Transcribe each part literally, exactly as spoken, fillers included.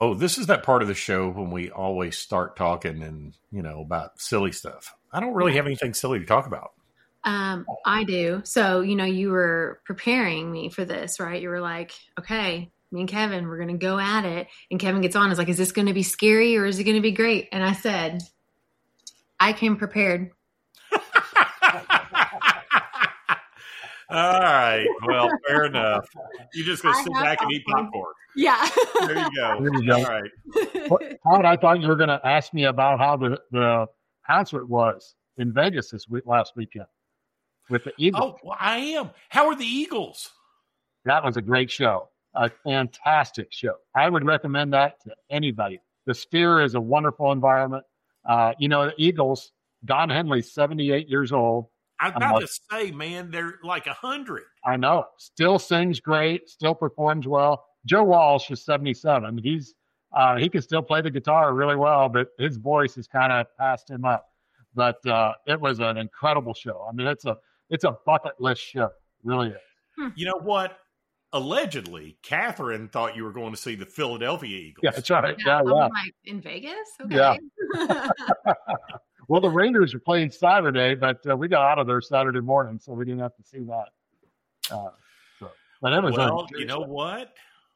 Oh, this is that part of the show when we always start talking and, you know, about silly stuff. I don't really have anything silly to talk about. Um, I do. So, you know, you were preparing me for this, right? You were like, okay, me and Kevin, we're going to go at it. And Kevin gets on. Is like, is this going to be scary or is it going to be great? And I said, I came prepared. All right. Well, fair enough. You just go sit back and eat popcorn. Yeah. There you go. There you go. All right. Howard, I thought you were going to ask me about how the, the concert was in Vegas this week, last weekend with the Eagles. Oh, well, I am. How are the Eagles? That was a great show. A fantastic show. I would recommend that to anybody. The Sphere is a wonderful environment. Uh, you know, the Eagles, Don Henley's seventy-eight years old. I was about to say, man, they're like a hundred. I know. Still sings great. Still performs well. Joe Walsh is seventy-seven. He's uh, he can still play the guitar really well, but his voice has kind of passed him up. But uh, it was an incredible show. I mean, it's a it's a bucket list show. It really is. You know what? Allegedly, Catherine thought you were going to see the Philadelphia Eagles. Yeah, that's right. Yeah, Yeah, I'm yeah. like, in Vegas? Okay. Yeah. Well, the Raiders are playing Saturday, but uh, we got out of there Saturday morning, so we didn't have to see that. Uh, so, but it was well, a, you know what?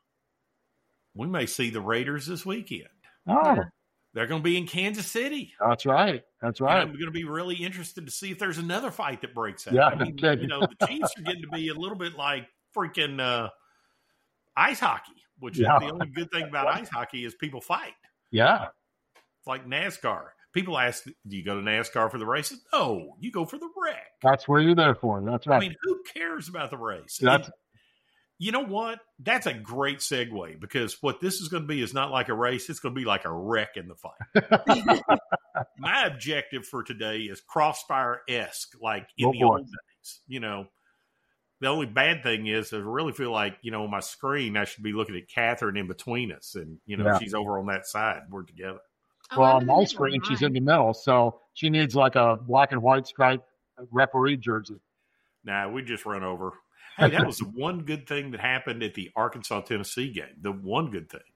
We may see the Raiders this weekend. Oh, They're going to be in Kansas City. that's right. That's And right. I'm going to be really interested to see if there's another fight that breaks out. Yeah, I mean, okay. you know, the Chiefs are getting to be a little bit like freaking uh, ice hockey, which Yeah. is the only good thing about ice hockey is people fight. Yeah. It's like NASCAR. People ask, do you go to NASCAR for the races? No, you go for the wreck. That's where you're there for. That's right. I mean, who cares about the race? That's, And you know what? That's a great segue because what this is going to be is not like a race. It's going to be like a wreck in the fight. My objective for today is Crossfire-esque, like in Oh, the boy. old days. You know, the only bad thing is I really feel like, you know, on my screen, I should be looking at Catherine in between us. And, you know, Yeah. she's over on that side. We're together. Oh, well, I'm on in the my middle. screen, she's Mine. in the middle, so she needs like a black and white striped referee jersey. Nah, we just run over. Hey, that was the one good thing that happened at the Arkansas-Tennessee game. The one good thing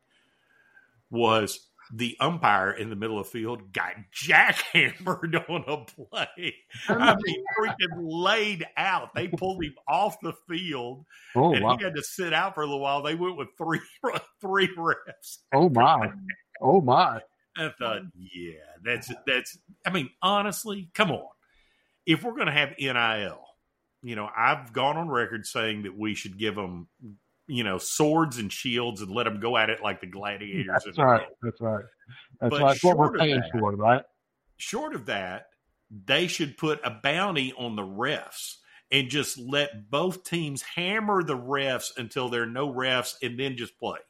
was the umpire in the middle of the field got jackhammered on a play. I mean, freaking laid out. They pulled him off the field, Oh, and wow. he had to sit out for a little while. They went with three three refs. Oh, my. Oh, my. I thought, yeah, that's that's. I mean, honestly, come on. If we're going to have N I L, you know, I've gone on record saying that we should give them, you know, swords and shields and let them go at it like the gladiators. That's in right. Rome. That's right. That's But right. That's what we're short of paying that- for, right? Short of that, they should put a bounty on the refs and just let both teams hammer the refs until there are no refs and then just play.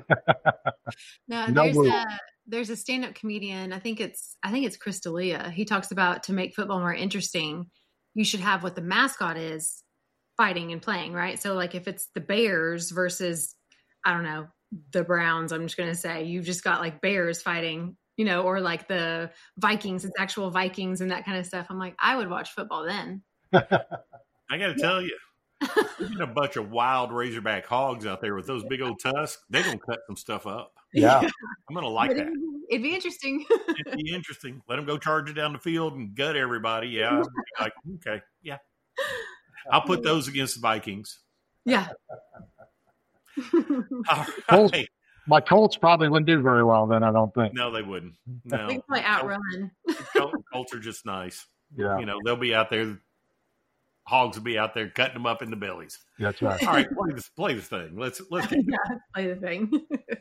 No, No there's rule. a there's a stand-up comedian. I think it's I think it's Chris D'Elia. He talks about to make football more interesting, you should have what the mascot is fighting and playing, right? So like if it's the Bears versus I don't know, the Browns, I'm just going to say, you've just got like Bears fighting, you know, or like the Vikings, it's actual Vikings and that kind of stuff. I'm like, I would watch football then. I got to tell you, there's been a bunch of wild Razorback hogs out there with those big old tusks. They're going to cut some stuff up. Yeah. I'm going to like But that. it'd, it'd be interesting. It'd be interesting. Let them go charge it down the field and gut everybody. Yeah. I'm like, okay. Yeah. I'll put those against the Vikings. Yeah. All Colts, right. my Colts probably wouldn't do very well then, I don't think. No, they wouldn't. No. We can play outrun. Colts, Colts are just nice. Yeah, You know, they'll be out there. Hogs will be out there cutting them up in the bellies. that's right. All right, play this, play this thing. Let's let's get Yeah, play the thing.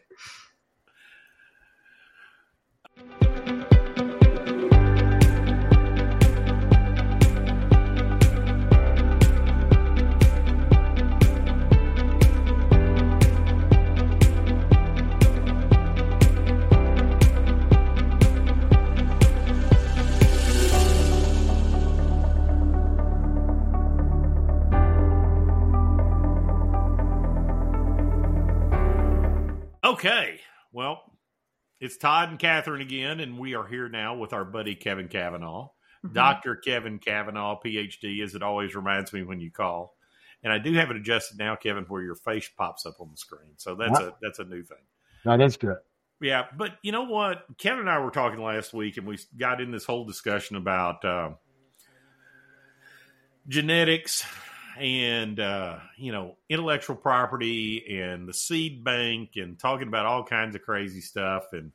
Okay, well, it's Todd and Catherine again, and we are here now with our buddy Kevin Cavanaugh, Mhm. Doctor Kevin Cavanaugh, P H D, as it always reminds me when you call. And I do have it adjusted now, Kevin, where your face pops up on the screen. So that's a that's a new thing. That is good. Yeah, but you know what? Kevin and I were talking last week, and we got in this whole discussion about uh, genetics and, uh, you know, intellectual property and the seed bank and talking about all kinds of crazy stuff. And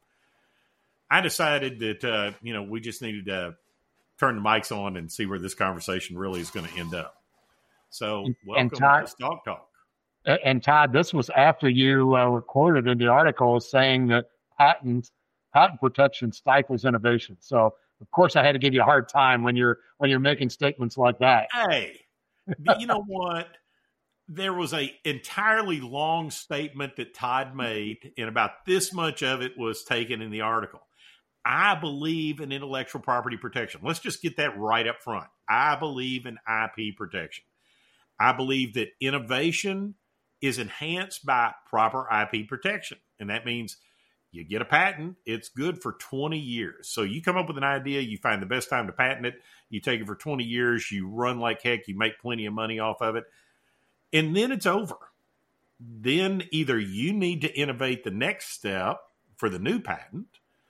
I decided that, uh, you know, we just needed to turn the mics on and see where this conversation really is going to end up. So welcome and Todd, to Stock Talk. And Todd, this was after you uh, recorded in the article saying that patent patent protection stifles innovation. So of course I had to give you a hard time when you're when you're making statements like that. Hey, you know what? There was a entirely long statement that Todd made, and about this much of it was taken in the article. I believe in intellectual property protection. Let's just get that right up front. I believe in I P protection. I believe that innovation is enhanced by proper I P protection. And that means you get a patent, it's good for twenty years. So you come up with an idea, you find the best time to patent it, you take it for twenty years, you run like heck, you make plenty of money off of it, and then it's over. Then either you need to innovate the next step for the new patent,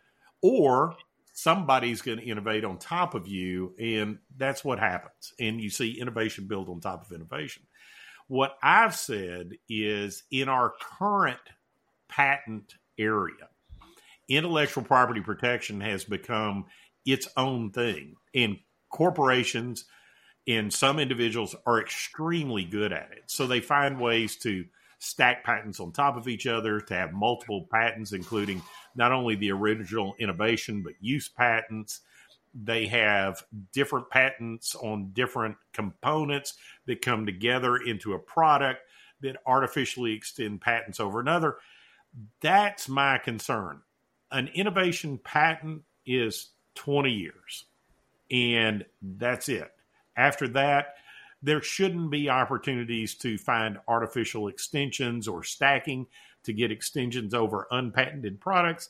or somebody's going to innovate on top of you, and that's what happens. And you see innovation build on top of innovation. What I've said is in our current patent area, intellectual property protection has become its own thing. And corporations and some individuals are extremely good at it. So they find ways to stack patents on top of each other, to have multiple patents, including not only the original innovation, but use patents. They have different patents on different components that come together into a product that artificially extend patents over another. That's my concern. An innovation patent is twenty years, and that's it. After that, there shouldn't be opportunities to find artificial extensions or stacking to get extensions over unpatented products.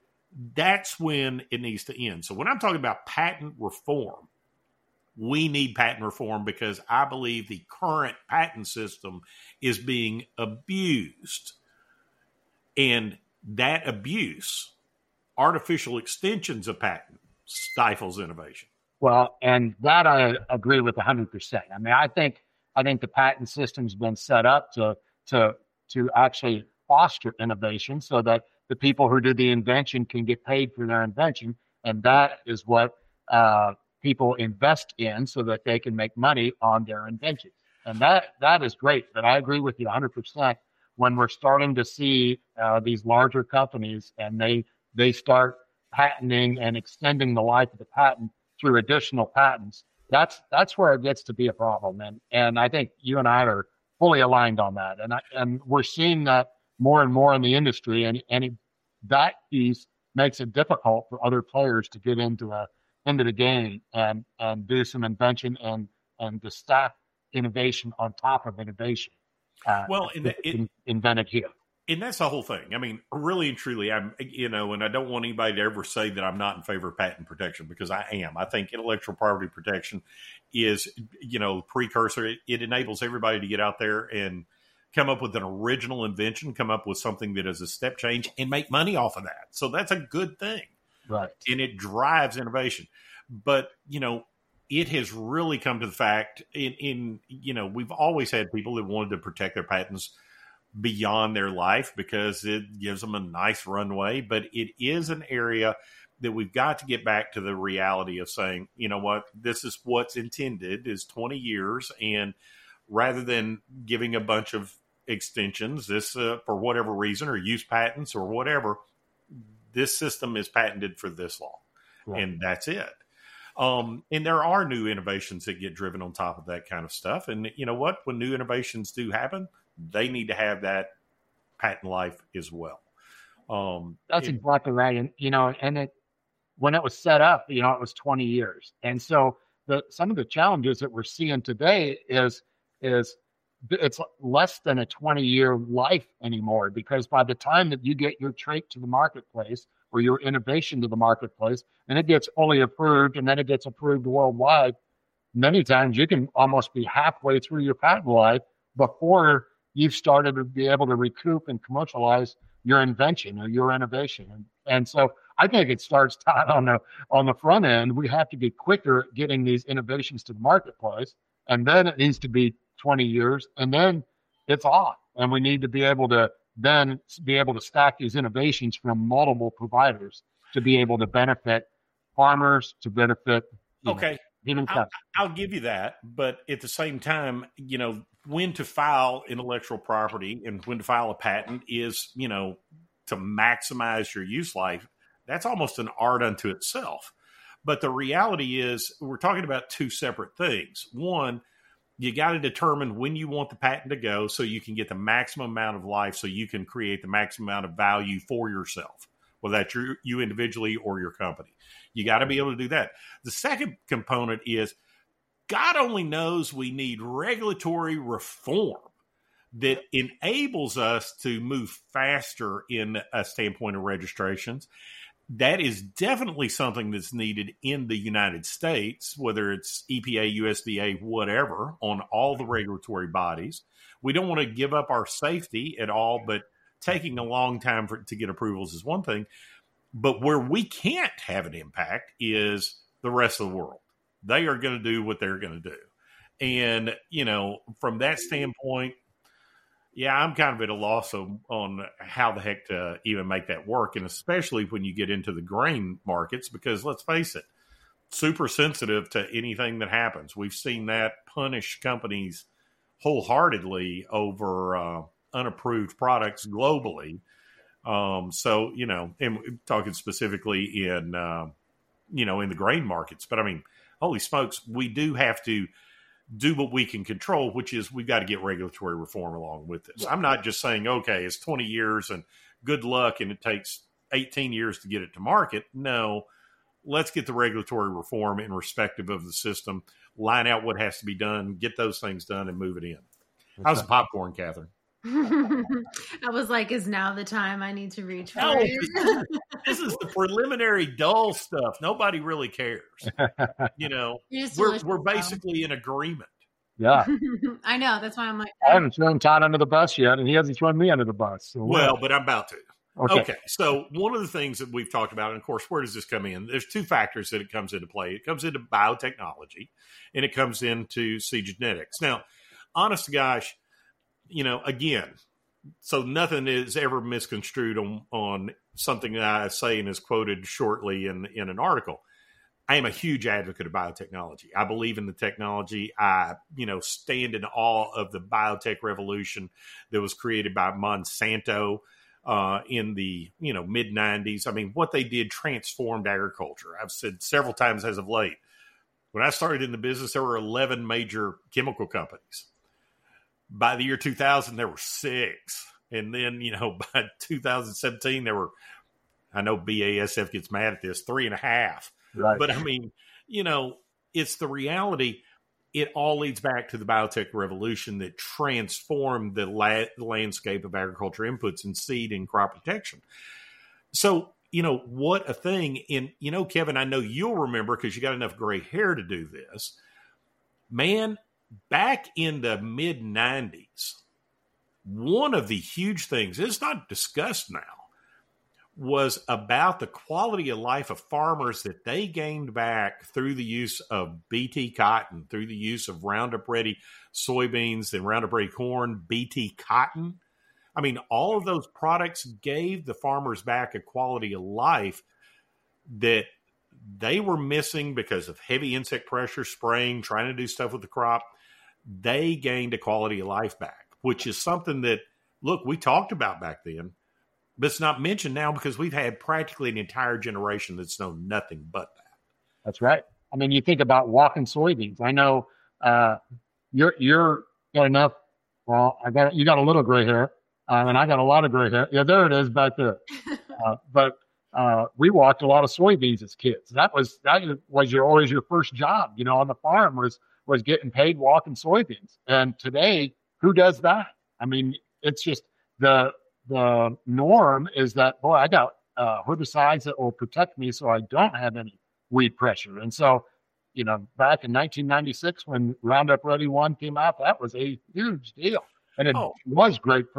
That's when it needs to end. So when I'm talking about patent reform, we need patent reform because I believe the current patent system is being abused. And that abuse, artificial extensions of patent, stifles innovation. Well, and that I agree with one hundred percent. I mean, I think I think the patent system's been set up to to to actually foster innovation so that the people who do the invention can get paid for their invention. And that is what uh, people invest in so that they can make money on their invention. And that that is great. But I agree with you one hundred percent when we're starting to see uh, these larger companies and they they start patenting and extending the life of the patent through additional patents. That's that's where it gets to be a problem. And and I think you and I are fully aligned on that. And I, and we're seeing that more and more in the industry, and and it, that piece makes it difficult for other players to get into a into the game and and do some invention and and to stack innovation on top of innovation. Uh, well, in the, it, invented here, and that's the whole thing. I mean, really and truly, I'm you know, and I don't want anybody to ever say that I'm not in favor of patent protection because I am. I think intellectual property protection is you know precursor. It, it enables everybody to get out there and come up with an original invention, come up with something that is a step change and make money off of that. So that's a good thing. Right. And it drives innovation. But, you know, it has really come to the fact in, in, you know, we've always had people that wanted to protect their patents beyond their life because it gives them a nice runway. But it is an area that we've got to get back to the reality of saying, you know what, this is what's intended is twenty years. And rather than giving a bunch of extensions, this uh, for whatever reason, or use patents or whatever, this system is patented for this long, right. And that's it. Um, and there are new innovations that get driven on top of that kind of stuff. And you know what? When new innovations do happen, they need to have that patent life as well. Um, that's it, exactly right. And you know, and it when it was set up, you know, it was twenty years, and so the some of the challenges that we're seeing today is is it's less than a twenty year life anymore, because by the time that you get your trait to the marketplace or your innovation to the marketplace and it gets fully approved and then it gets approved worldwide, many times you can almost be halfway through your patent life before you've started to be able to recoup and commercialize your invention or your innovation. And, and so I think it starts Todd, on the on the front end. We have to get quicker at getting these innovations to the marketplace, and then it needs to be twenty years, and then it's off. And we need to be able to then be able to stack these innovations from multiple providers to be able to benefit farmers, to benefit okay. know, human I'll, I'll give you that, but at the same time, you know, when to file intellectual property and when to file a patent is, you know, to maximize your use life. That's almost an art unto itself. But the reality is we're talking about two separate things. One, you got to determine when you want the patent to go so you can get the maximum amount of life, so you can create the maximum amount of value for yourself, whether that's your, you individually or your company. You got to be able to do that. The second component is God only knows we need regulatory reform that enables us to move faster in a standpoint of registrations. That is definitely something that's needed in the United States, whether it's E P A, U S D A, whatever, on all the regulatory bodies. We don't want to give up our safety at all, but taking a long time for, to get approvals is one thing. But where we can't have an impact is the rest of the world. They are going to do what they're going to do. And, you know, from that standpoint, yeah, I'm kind of at a loss on, on how the heck to even make that work. And especially when you get into the grain markets, because let's face it, super sensitive to anything that happens. We've seen that punish companies wholeheartedly over uh, unapproved products globally. Um, so, you know, and we're talking specifically in, uh, you know, in the grain markets. But I mean, holy smokes, we do have to do what we can control, which is we've got to get regulatory reform along with this. I'm not just saying, okay, it's twenty years and good luck and it takes eighteen years to get it to market. No, let's get the regulatory reform in respective of the system, line out what has to be done, get those things done and move it in. How's the popcorn, Catherine? I was like, is now the time I need to reach for No, it? this is the preliminary dull stuff. Nobody really cares. You know, we're we're basically in agreement. Yeah. I know. That's why I'm like, I haven't thrown Todd under the bus yet, and he hasn't thrown me under the bus. So well, but I'm about to. Okay. okay. So one of the things that we've talked about, and of course, where does this come in? There's two factors that it comes into play. It comes into biotechnology, and it comes into seed genetics. Now, honest to gosh, you know, again, so nothing is ever misconstrued on, on something that I say and is quoted shortly in, in an article. I am a huge advocate of biotechnology. I believe in the technology. I, you know, stand in awe of the biotech revolution that was created by Monsanto uh, in the, you know, mid nineties. I mean, what they did transformed agriculture. I've said several times as of late, when I started in the business, there were eleven major chemical companies. By the year two thousand, there were six. And then, you know, by two thousand seventeen, there were, I know B A S F gets mad at this, three and a half. Right. But I mean, you know, it's the reality. It all leads back to the biotech revolution that transformed the la- landscape of agriculture inputs and seed and crop protection. So, you know, what a thing. And, you know, Kevin, I know you'll remember because you got enough gray hair to do this. Man, back in the mid nineties, one of the huge things, it's not discussed now, was about the quality of life of farmers that they gained back through the use of B T cotton, through the use of Roundup Ready soybeans and Roundup Ready corn, B T cotton. I mean, all of those products gave the farmers back a quality of life that they were missing because of heavy insect pressure, spraying, trying to do stuff with the crop. They gained a quality of life back, which is something that, look, we talked about back then, but it's not mentioned now because we've had practically an entire generation that's known nothing but that. That's right. I mean, you think about walking soybeans. I know uh, you're you're got enough. Well, I got you got a little gray hair, um, and I got a lot of gray hair. Yeah, there it is back there. Uh, but uh, we walked a lot of soybeans as kids. That was that was your always your first job, you know, on the farm was was getting paid walking soybeans. And today, who does that? I mean, it's just the the norm is that, boy, I got uh, herbicides that will protect me so I don't have any weed pressure. And so, you know, back in nineteen ninety-six, when Roundup Ready one came out, that was a huge deal. And it oh. was great for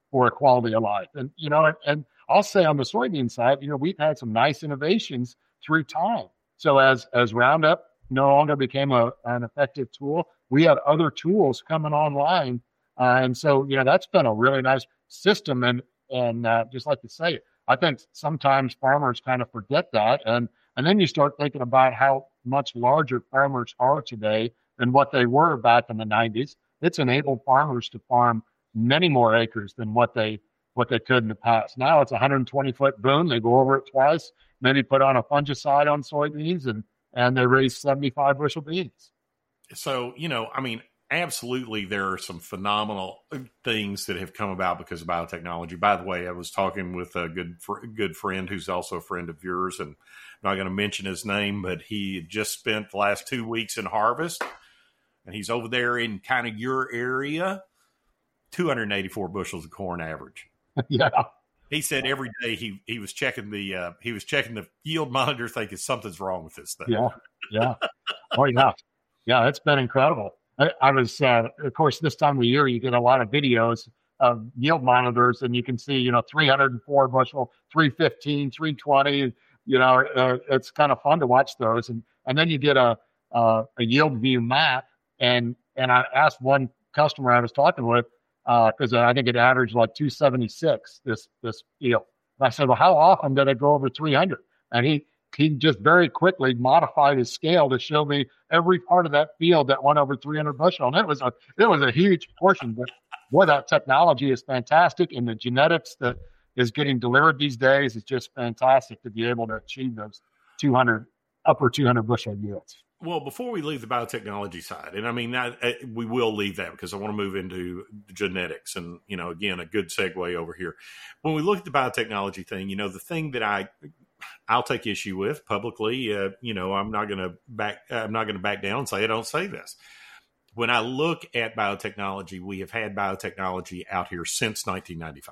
for quality of life. And, you know, and, and I'll say on the soybean side, you know, we've had some nice innovations through time. So as, as Roundup no longer became a, an effective tool, we had other tools coming online. Uh, and so, you know, that's been a really nice system. And, and uh, just like to say, I think sometimes farmers kind of forget that. And, and then you start thinking about how much larger farmers are today than what they were back in the nineties. It's enabled farmers to farm many more acres than what they what they could in the past. Now it's a one hundred twenty foot boom. They go over it twice, maybe put on a fungicide on soybeans, and and they raise seventy-five bushel beans. So, you know, I mean, absolutely, there are some phenomenal things that have come about because of biotechnology. By the way, I was talking with a good good friend who's also a friend of yours, and I'm not going to mention his name, but he had just spent the last two weeks in harvest, and he's over there in kind of your area, two hundred eighty-four bushels of corn average. Yeah. He said every day he, he was checking the uh, he was checking the yield monitor, thinking something's wrong with this thing. Yeah, yeah. Oh yeah, yeah. It's been incredible. I, I was, uh, of course, this time of year you get a lot of videos of yield monitors, and you can see, you know, three hundred four bushel, three fifteen, three twenty. You know, uh, it's kind of fun to watch those, and and then you get a uh, a yield view map, and and I asked one customer I was talking with, because uh, I think it averaged like two seventy-six this this yield. And I said, well, how often did it go over three hundred? And he he just very quickly modified his scale to show me every part of that field that went over three hundred bushel. And it was a it was a huge portion. But boy, that technology is fantastic, and the genetics that is getting delivered these days is just fantastic to be able to achieve those two hundred upper two hundred bushel yields. Well, before we leave the biotechnology side, and I mean, I, I, we will leave that because I want to move into genetics. And, you know, again, a good segue over here. When we look at the biotechnology thing, you know, the thing that I, I'll take issue with publicly, uh, you know, I'm not going to back, I'm not going to back down and say I don't say this. When I look at biotechnology, we have had biotechnology out here since nineteen ninety-five.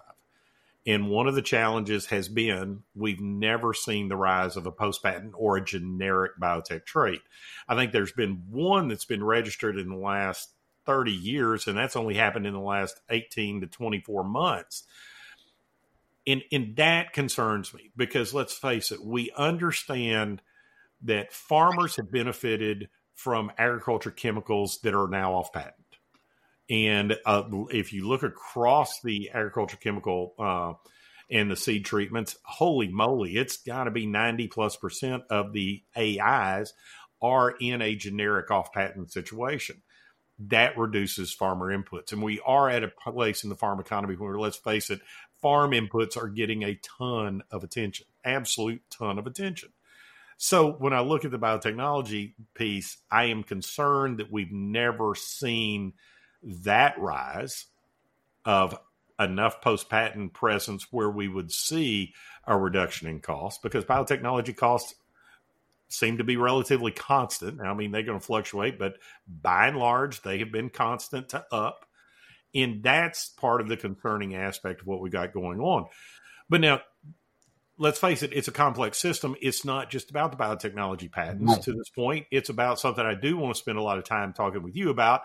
And one of the challenges has been we've never seen the rise of a post-patent or a generic biotech trait. I think there's been one that's been registered in the last thirty years, and that's only happened in the last eighteen to twenty-four months. And, and that concerns me because, let's face it, we understand that farmers have benefited from agriculture chemicals that are now off patent. And uh, if you look across the agriculture chemical uh, and the seed treatments, holy moly, it's got to be ninety plus percent of the A Is are in a generic off-patent situation. That reduces farmer inputs. And we are at a place in the farm economy where, let's face it, farm inputs are getting a ton of attention, absolute ton of attention. So when I look at the biotechnology piece, I am concerned that we've never seen that rise of enough post-patent presence where we would see a reduction in costs, because biotechnology costs seem to be relatively constant. Now, I mean, they're going to fluctuate, but by and large, they have been constant to up. And that's part of the concerning aspect of what we got going on. But now, let's face it, it's a complex system. It's not just about the biotechnology patents. Right. To this point, it's about something I do want to spend a lot of time talking with you about: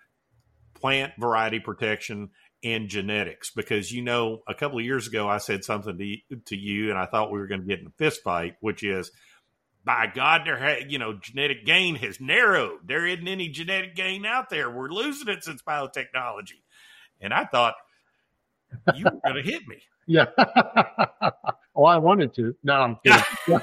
plant variety protection and genetics. Because, you know, a couple of years ago, I said something to, to you, and I thought we were going to get in a fist fight, which is, by God, there ha- you know, genetic gain has narrowed. There isn't any genetic gain out there. We're losing it since biotechnology. And I thought you were going to hit me. Yeah. Oh, I wanted to. No, I'm kidding.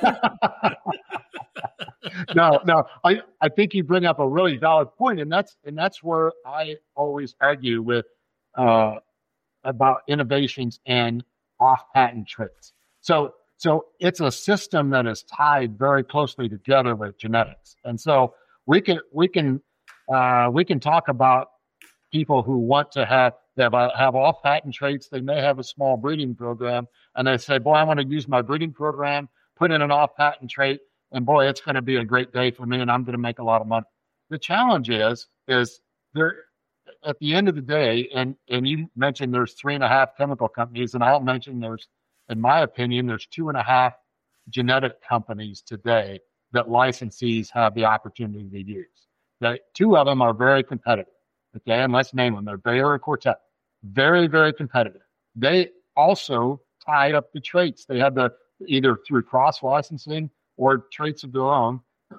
no, no. I, I think you bring up a really valid point, and that's and that's where I always argue with uh, about innovations and off-patent traits. So, so it's a system that is tied very closely together with genetics, and so we can we can uh, we can talk about people who want to have they have, have off-patent traits. They may have a small breeding program, and they say, "Boy, I want to use my breeding program, put in an off-patent trait, and boy, it's going to be a great day for me, and I'm going to make a lot of money." The challenge is, is there at the end of the day, and and you mentioned there's three and a half chemical companies, and I'll mention there's, in my opinion, there's two and a half genetic companies today that licensees have the opportunity to use. That two of them are very competitive. Okay, and let's name them. They're Bayer and Corteva. Very, very competitive. they also tied up the traits. They had the either through cross licensing or traits of their own.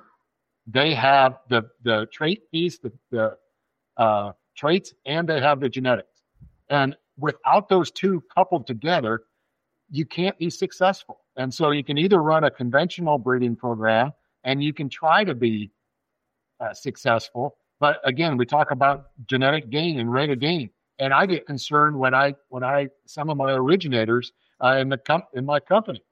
They have the the trait piece, the, the uh, traits, and they have the genetics. And without those two coupled together, you can't be successful. And so you can either run a conventional breeding program and you can try to be uh, successful. But again, we talk about genetic gain and rate of gain. And I get concerned when I, when I, some of my originators uh, in the com- in my company,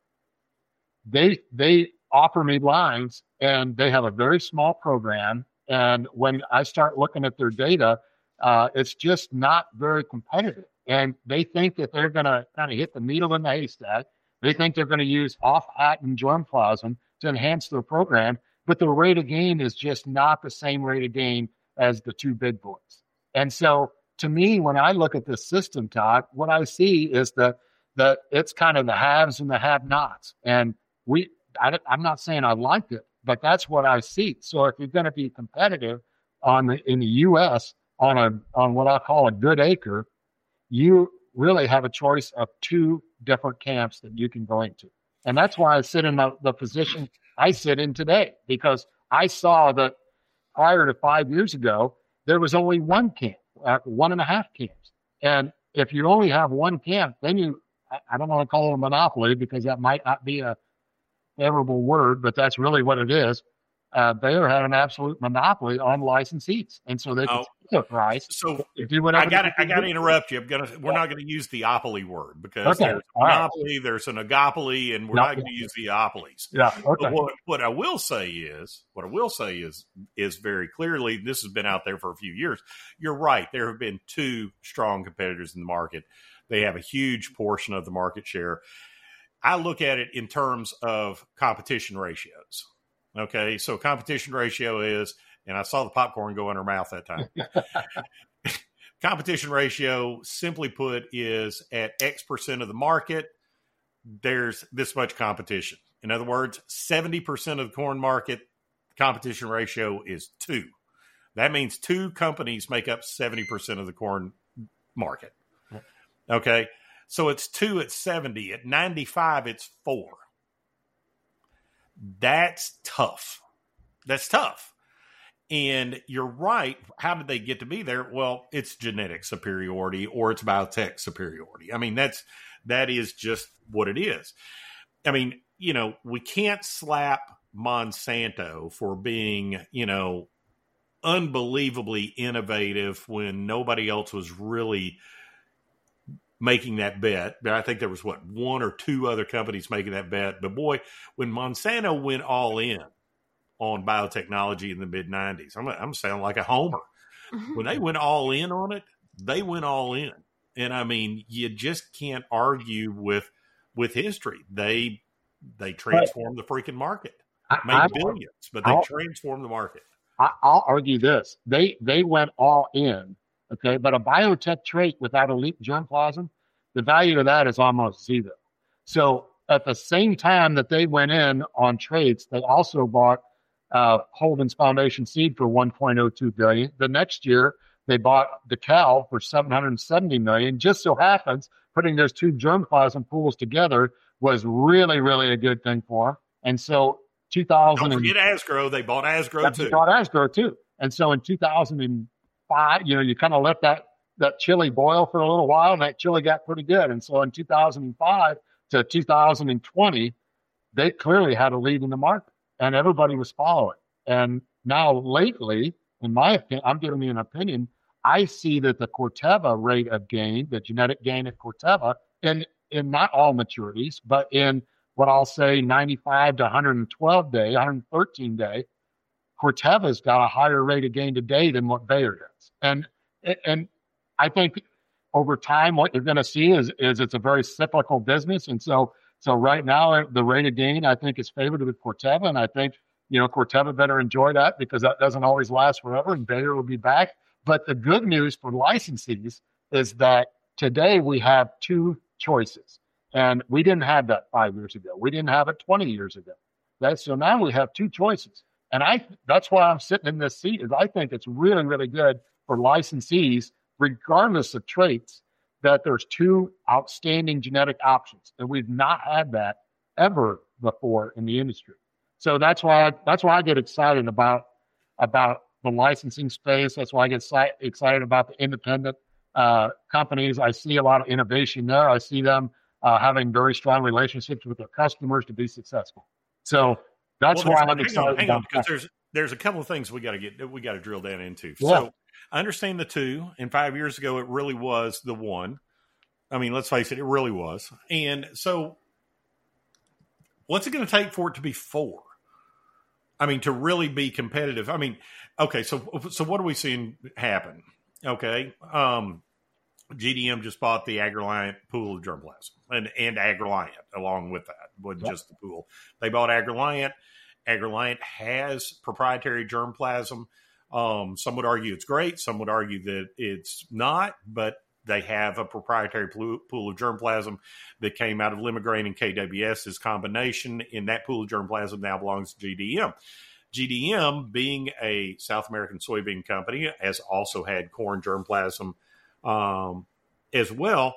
they, they offer me lines and they have a very small program. And when I start looking at their data, uh, it's just not very competitive. And they think that they're going to kind of hit the needle in the haystack. They think they're going to use off-patent germplasm to enhance their program, but the rate of gain is just not the same rate of gain as the two big boys. And so to me, when I look at this system, Todd, what I see is that that it's kind of the haves and the have-nots. And we, I, I'm not saying I like it, but that's what I see. So if you're going to be competitive on the, in the U S on a on what I call a good acre, you really have a choice of two different camps that you can go into. And that's why I sit in the, the position I sit in today, because I saw that prior to five years ago, there was only one camp, uh, one and a half camps. And if you only have one camp, then you, I, I don't want to call it a monopoly because that might not be a favorable word, but that's really what it is. Uh, Bayer had an absolute monopoly on licensees, and so they could Oh, set the price. So do whatever. I got to they I got to do. interrupt you. I'm gonna we're not going to use the opoly word because Okay, there's a all right. monopoly, there's an oligopoly, and we're No, not going to use the opolies. Yeah. But Okay. what, what I will say is, what I will say is, is very clearly, this has been out there for a few years. You're right. There have been two strong competitors in the market. They have a huge portion of the market share. I look at it in terms of competition ratios. Okay. So competition ratio is, and I saw the popcorn go in her mouth that time. Competition ratio, simply put, is at X percent of the market, there's this much competition. In other words, seventy percent of the corn market, competition ratio is two. That means two companies make up seventy percent of the corn market. Okay. So it's two at seventy. At ninety-five, it's four. That's tough. That's tough. And you're right. How did they get to be there? Well, it's genetic superiority or it's biotech superiority. I mean, that's, that is just what it is. I mean, you know, we can't slap Monsanto for being, you know, unbelievably innovative when nobody else was really making that bet. But I think there was what, one or two other companies making that bet. But boy, when Monsanto went all in on biotechnology in the mid nineties, I'm, I'm sounding like a homer. When they went all in on it, they went all in. And I mean, you just can't argue with, with history. They, they transformed the freaking market, made I, billions, but they I'll, transformed the market. I, I'll argue this. They, they went all in. Okay. But a biotech trait without elite germplasm, the value of that is almost zero. So at the same time that they went in on traits, they also bought uh, Holden's Foundation seed for one point oh two billion dollars. The next year, they bought DeKalb for seven hundred seventy million dollars. Just so happens, putting those two germplasm pools together was really, really a good thing for them. And so two thousand. Don't forget Asgrow. They bought Asgrow too. They bought Asgrow too. And so in two thousand five, you know, you kind of let that, that chili boil for a little while, and that chili got pretty good. And so in two thousand five to two thousand twenty, they clearly had a lead in the market, and everybody was following. And now lately, in my opinion, I'm giving you an opinion, I see that the Corteva rate of gain, the genetic gain at Corteva, in, in not all maturities, but in what I'll say ninety-five to one hundred twelve day, one hundred thirteen day, Corteva's got a higher rate of gain today than what Bayer does. And and I think over time, what you're going to see is, is it's a very cyclical business. And so so right now, the rate of gain, I think, is favored with Corteva. And I think, you know, Corteva better enjoy that because that doesn't always last forever, and Bayer will be back. But the good news for licensees is that today we have two choices. And we didn't have that five years ago. We didn't have it twenty years ago. That, so now we have two choices. And I that's why I'm sitting in this seat, is I think it's really, really good for licensees, regardless of traits, that there's two outstanding genetic options, and we've not had that ever before in the industry. So that's why I, that's why I get excited about about the licensing space. That's why I get si- excited about the independent uh, companies. I see a lot of innovation there. I see them uh, having very strong relationships with their customers to be successful. So that's well, why I'm hang excited on, hang about on, because that. there's there's a couple of things we got to get we got to drill down into. Yeah. So I understand the two, and five years ago it really was the one. I mean, let's face it, it really was. And so, what's it going to take for it to be four? I mean, to really be competitive. I mean, okay, so so what are we seeing happen? Okay, um, G D M just bought the AgReliant pool of germplasm, and and AgReliant along with that, wasn't Yep. just the pool. They bought AgReliant. AgReliant has proprietary germplasm. Um, some would argue it's great. Some would argue that it's not, but they have a proprietary pool of germplasm that came out of Limagrain and K W S's combination, and that pool of germplasm now belongs to G D M. G D M, being a South American soybean company, has also had corn germplasm um, as well.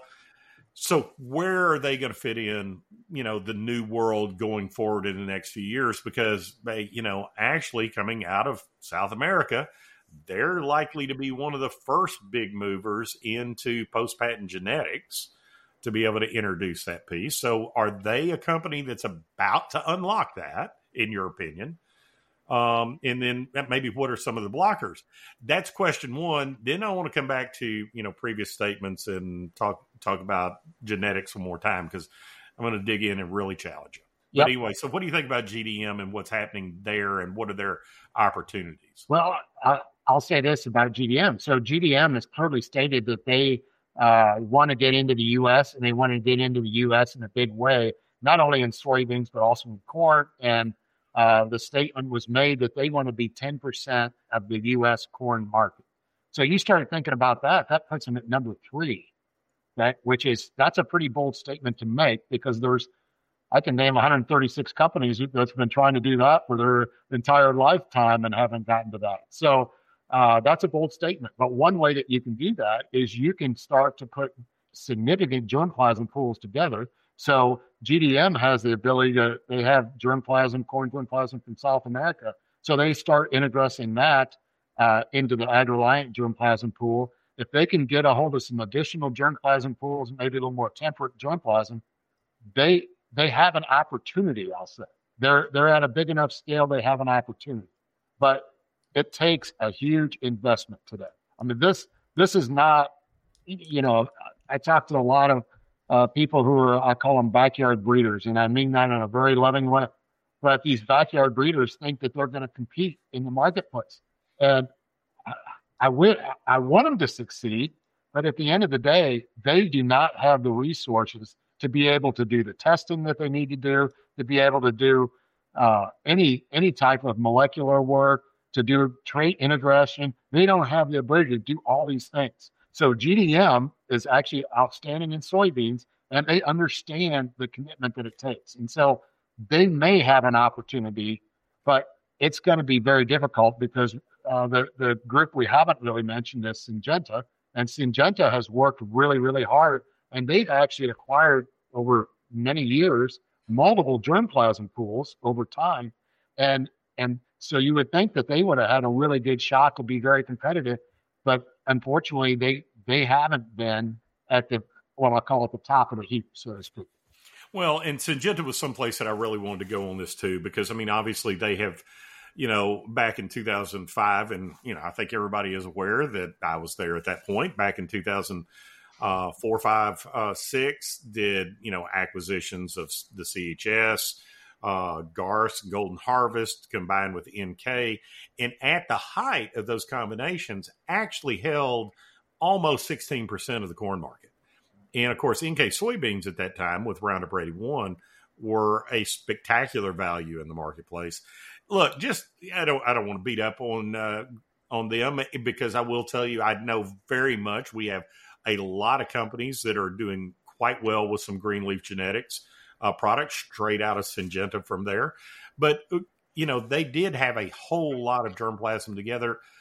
So where are they going to fit in, you know, the new world going forward in the next few years? Because they, you know, actually coming out of South America, they're likely to be one of the first big movers into post-patent genetics to be able to introduce that piece. So are they a company that's about to unlock that, in your opinion? Um, and then maybe what are some of the blockers? That's question one. Then I want to come back to, you know, previous statements and talk talk about genetics one more time, because I'm going to dig in and really challenge you. Yep. But anyway, so what do you think about G D M and what's happening there, and what are their opportunities? Well, I, I'll say this about G D M. So G D M has clearly stated that they uh, want to get into the U S, and they want to get into the U S in a big way, not only in soybeans, but also in corn. And uh, the statement was made that they want to be ten percent of the U S corn market. So you started thinking about that. That puts them at number three, right? Which is, that's a pretty bold statement to make, because there's, I can name one hundred thirty-six companies that's been trying to do that for their entire lifetime and haven't gotten to that. So uh, that's a bold statement. But one way that you can do that is you can start to put significant germplasm pools together. So G D M has the ability to, they have germplasm, corn germplasm from South America. So they start integrating that uh, into the AgReliant germplasm pool. If they can get a hold of some additional germplasm pools, maybe a little more temperate germplasm, they they have an opportunity, I'll say. They're they're at a big enough scale, they have an opportunity. But it takes a huge investment today. I mean, this this is not, you know, I talk to a lot of uh, people who are, I call them backyard breeders, and I mean that in a very loving way. But these backyard breeders think that they're going to compete in the marketplace. And I, I, w- I want them to succeed, but at the end of the day, they do not have the resources to be able to do the testing that they need to do, to be able to do uh, any any type of molecular work, to do trait integration. They don't have the ability to do all these things. So G D M is actually outstanding in soybeans, and they understand the commitment that it takes. And so they may have an opportunity, but it's going to be very difficult, because uh, the, the group we haven't really mentioned is Syngenta, and Syngenta has worked really, really hard, and they've actually acquired over many years multiple germplasm pools over time. And and so you would think that they would have had a really good shot to be very competitive, but unfortunately they they haven't been at the, what I call it, the top of the heap, so to speak. Well, and Syngenta was someplace that I really wanted to go on this too, because I mean, obviously they have, you know, back in two thousand five, and you know, I think everybody is aware that I was there at that point back in two thousand four, five, uh, six, did, you know, acquisitions of the C H S, uh, Garth, Golden Harvest combined with N K. And at the height of those combinations, actually held almost sixteen percent of the corn market. And of course, N K soybeans at that time with Roundup Ready one were a spectacular value in the marketplace. Look, just, I don't, I don't want to beat up on, uh, on them, because I will tell you, I know very much we have a lot of companies that are doing quite well with some greenleaf genetics uh, products straight out of Syngenta from there. But, you know, they did have a whole lot of germplasm together.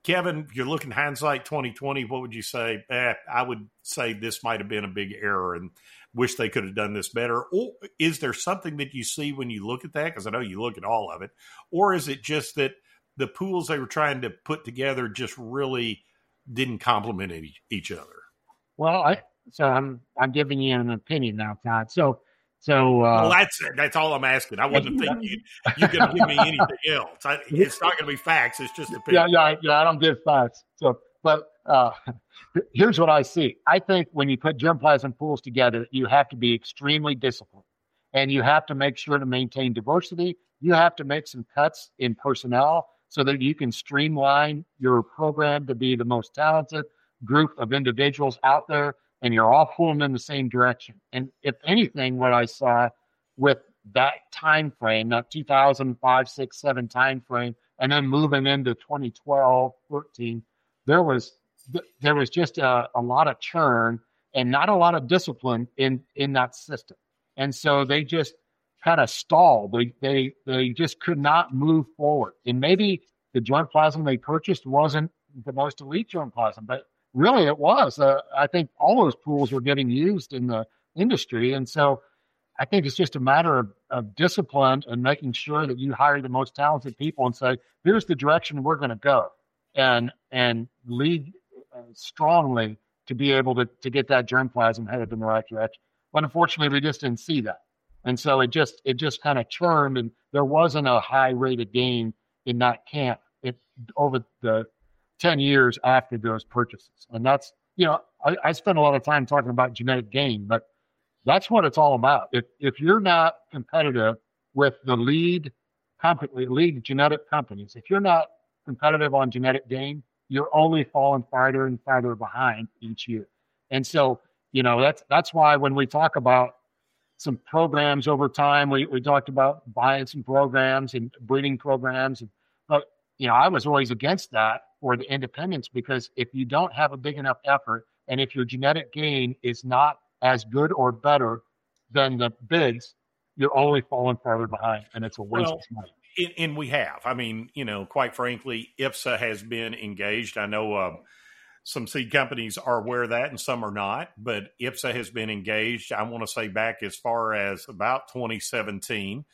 Kevin, if you're looking hindsight twenty twenty, what would you say? Eh, I would say this might have been a big error and wish they could have done this better. Or is there something that you see when you look at that? Because I know you look at all of it. Or is it just that the pools they were trying to put together just really didn't complement each, each other? Well, I so I'm I'm giving you an opinion now, Todd. So so uh, well, that's that's all I'm asking. I wouldn't think you you could give me anything else. I, it's not going to be facts. It's just opinion. Yeah, yeah, yeah. I don't give facts. So, but uh, here's what I see. I think when you put germplasm pools together, you have to be extremely disciplined, and you have to make sure to maintain diversity. You have to make some cuts in personnel so that you can streamline your program to be the most talented group of individuals out there, and you're all pulling in the same direction. And if anything, what I saw with that time frame, that two thousand five, six, seven time frame, and then moving into twenty twelve, fourteen, there was there was just a, a lot of churn and not a lot of discipline in in that system. And so they just kind of stalled. They they they just could not move forward. And maybe the germplasm they purchased wasn't the most elite germplasm, but really it was. Uh, I think all those pools were getting used in the industry. And so I think it's just a matter of, of discipline and making sure that you hire the most talented people and say, here's the direction we're going to go, and and lead uh, strongly to be able to, to get that germplasm headed in the right direction. But unfortunately, we just didn't see that. And so it just it just kind of churned, and there wasn't a high rate of gain in that camp it, over the ten years after those purchases. And that's, you know, I, I spend a lot of time talking about genetic gain, but that's what it's all about. If if you're not competitive with the lead company, lead genetic companies, if you're not competitive on genetic gain, you're only falling farther and farther behind each year. And so, you know, that's that's why when we talk about some programs over time, we, we talked about buying some programs and breeding programs. And, but, you know, I was always against that for the independents, because if you don't have a big enough effort, and if your genetic gain is not as good or better than the bigs, you're only falling farther behind, and it's a waste well, of money. And, and we have. I mean, you know, quite frankly, I P S A has been engaged. I know uh, some seed companies are aware of that and some are not, but I P S A has been engaged, I want to say back as far as about twenty seventeen.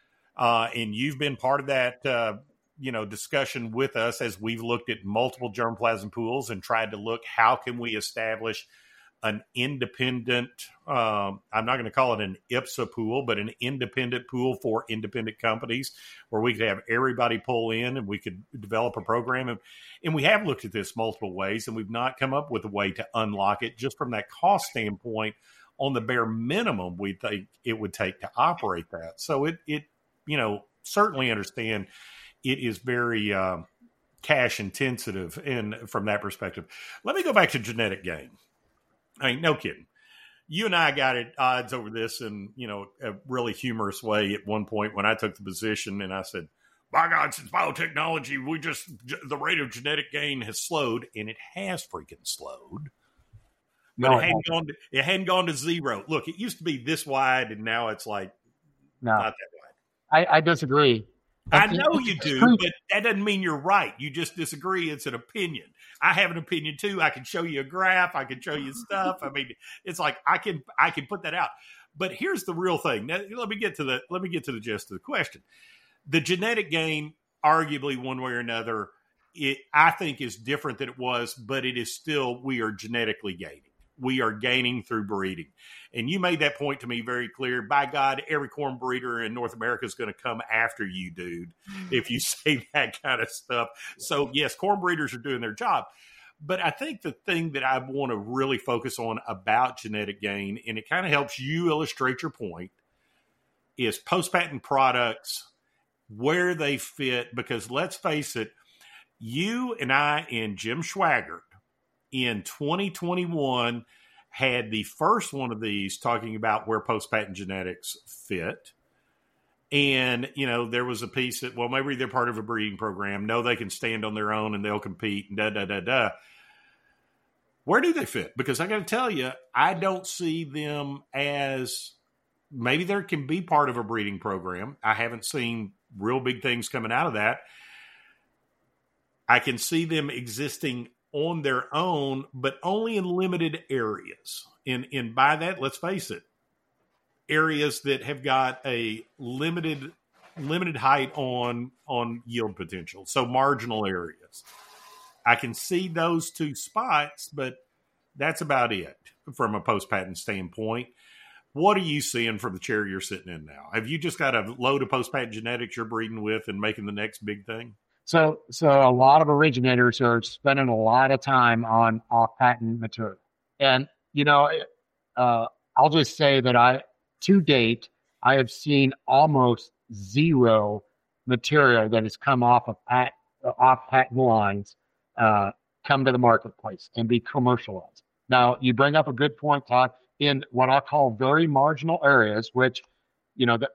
Uh, and you've been part of that, uh, you know, discussion with us as we've looked at multiple germplasm pools and tried to look, how can we establish an independent, um, I'm not going to call it an I P S A pool, but an independent pool for independent companies where we could have everybody pull in and we could develop a program. And, and we have looked at this multiple ways, and we've not come up with a way to unlock it just from that cost standpoint on the bare minimum we think it would take to operate that. So it, it you know, certainly understand it is very uh, cash intensive and from that perspective. Let me go back to genetic gain. I mean, no kidding. You and I got at odds over this in, you know, a really humorous way at one point when I took the position, and I said, by God, since biotechnology, we just, the rate of genetic gain has slowed, and it has freaking slowed. But no, it, hadn't gone to, it hadn't gone to zero. Look, it used to be this wide, and now it's like no, not that wide. I, I disagree. I know you do, but that doesn't mean you're right. You just disagree. It's an opinion. I have an opinion too. I can show you a graph. I can show you stuff. I mean, it's like I can I can put that out. But here's the real thing. Now, let me get to the let me get to the gist of the question. The genetic gain, arguably one way or another, it I think is different than it was, but it is still, we are genetically gaining. We are gaining through breeding. And you made that point to me very clear. By God, every corn breeder in North America is going to come after you, dude, if you say that kind of stuff. So, yes, corn breeders are doing their job. But I think the thing that I want to really focus on about genetic gain, and it kind of helps you illustrate your point, is post-patent products, where they fit. Because let's face it, you and I and Jim Schwaggart in twenty twenty-one had the first one of these talking about where post-patent genetics fit. And, you know, there was a piece that, well, maybe they're part of a breeding program. No, they can stand on their own and they'll compete and da, da, da, da. Where do they fit? Because I got to tell you, I don't see them as, maybe there can be part of a breeding program. I haven't seen real big things coming out of that. I can see them existing on their own, but only in limited areas. And, and by that, let's face it, areas that have got a limited limited height on on yield potential, so marginal areas. I can see those two spots, but that's about it from a post-patent standpoint. What are you seeing from the chair you're sitting in now? Have you just got a load of post-patent genetics you're breeding with and making the next big thing? So, so a lot of originators are spending a lot of time on off-patent material. And, you know, uh, I'll just say that I, to date, I have seen almost zero material that has come off of pat, off patent lines uh, come to the marketplace and be commercialized. Now, you bring up a good point, Todd, in what I call very marginal areas, which, you know, the,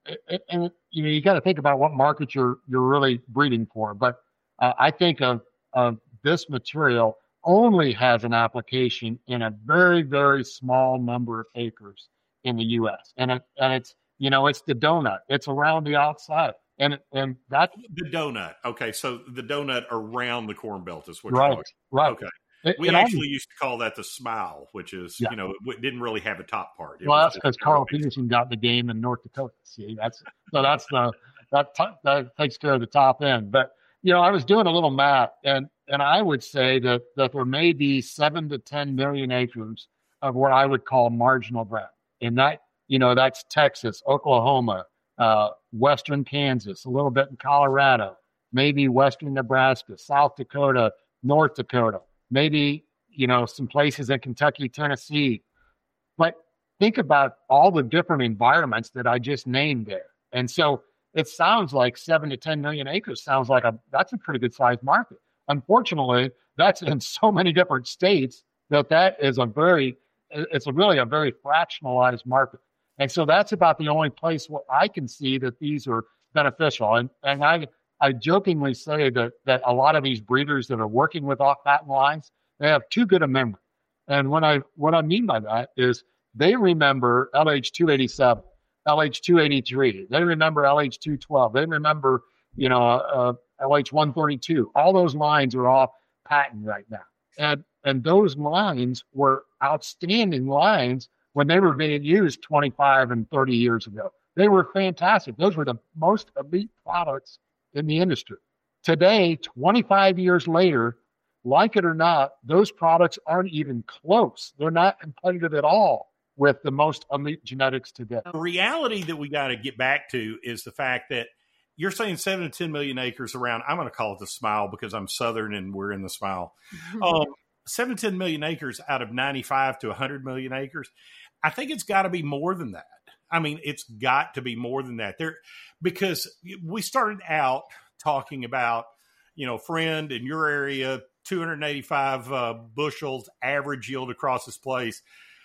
and you know, you got to think about what market you're you're really breeding for. But uh, I think of of this material only has an application in a very very small number of acres in the U S and it, and it's you know it's the donut. It's around the outside, and and that the donut. Okay, so the donut around the corn belt is what right, you're talking. Right. Okay. It, we it actually always, used to call that the smile, which is, yeah. you know, it didn't really have a top part. It well, was that's because Carl Peterson got the game in North Dakota. See, that's so that's the that t- that takes care of the top end. But you know, I was doing a little math, and and I would say that that there may be seven to ten million acres of what I would call marginal ground, and that you know that's Texas, Oklahoma, uh, Western Kansas, a little bit in Colorado, maybe Western Nebraska, South Dakota, North Dakota. Maybe, you know, some places in Kentucky, Tennessee. But think about all the different environments that I just named there. And so it sounds like seven to ten million acres sounds like a, that's a pretty good sized market. Unfortunately, that's in so many different states that that is a very, it's a really a very fractionalized market. And so that's about the only place where I can see that these are beneficial. And, and I, I jokingly say that that a lot of these breeders that are working with off-patent lines, they have too good a memory. And what I what I mean by that is they remember L H two eighty-seven, L H two eighty-three. They remember L H two twelve. They remember, you know, uh, L H one thirty-two. All those lines are off patent right now. And and those lines were outstanding lines when they were being used twenty-five and thirty years ago. They were fantastic. Those were the most elite products in the industry. Today, twenty-five years later, like it or not, those products aren't even close. They're not competitive at all with the most elite genetics today. The reality that we got to get back to is the fact that you're saying seven to ten million acres around, I'm going to call it the smile because I'm Southern and we're in the smile. um, seven to ten million acres out of ninety-five to one hundred million acres. I think it's got to be more than that. I mean, it's got to be more than that. There, because we started out talking about, you know, friend in your area, two hundred eighty-five uh, bushels average yield across this place.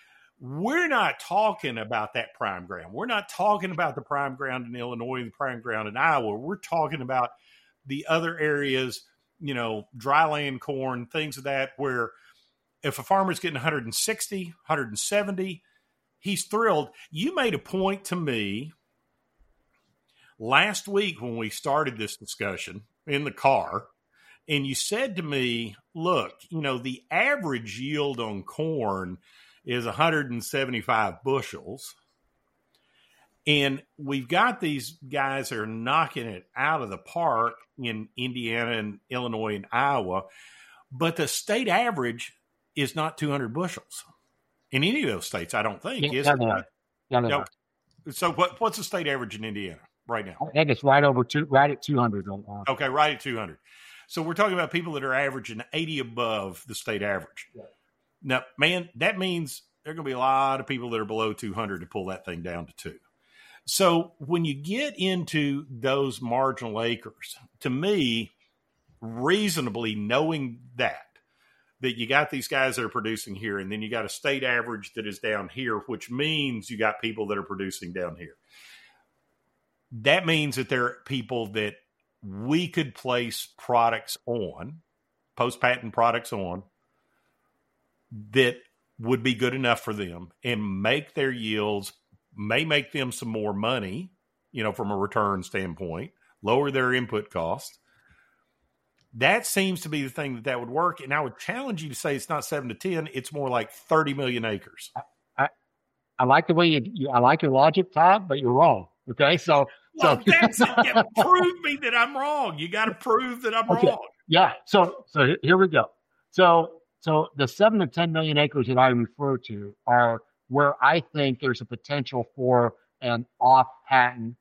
We're not talking about that prime ground. We're not talking about the prime ground in Illinois, the prime ground in Iowa. We're talking about the other areas, you know, dry land corn, things of that, where if a farmer's getting one hundred sixty, one hundred seventy, he's thrilled. You made a point to me last week when we started this discussion in the car, and you said to me, look, you know, the average yield on corn is one hundred seventy-five bushels, and we've got these guys that are knocking it out of the park in Indiana and Illinois and Iowa, but the state average is not two hundred bushels. In any of those states, I don't think. Yeah, is no, it? no, no, no, no. So what, what's the state average in Indiana right now? I think it's right over two, right at two hundred. Okay, right at two hundred. So we're talking about people that are averaging eighty above the state average. Yeah. Now, man, that means there are going to be a lot of people that are below two hundred to pull that thing down to two. So when you get into those marginal acres, to me, reasonably knowing that, that you got these guys that are producing here, and then you got a state average that is down here, which means you got people that are producing down here. That means that there are people that we could place products on, post-patent products on, that would be good enough for them and make their yields, may make them some more money, you know, from a return standpoint, lower their input cost, That seems to be the thing that that would work. And I would challenge you to say it's not seven to ten. It's more like thirty million acres. I, I like the way you, you, I like your logic, Todd, but you're wrong. Okay. So, well, so that's it. Yeah, prove me that I'm wrong. You got to prove that I'm okay. wrong. Yeah. So, so here we go. So, so the seven to ten million acres that I refer to are where I think there's a potential for an off-patent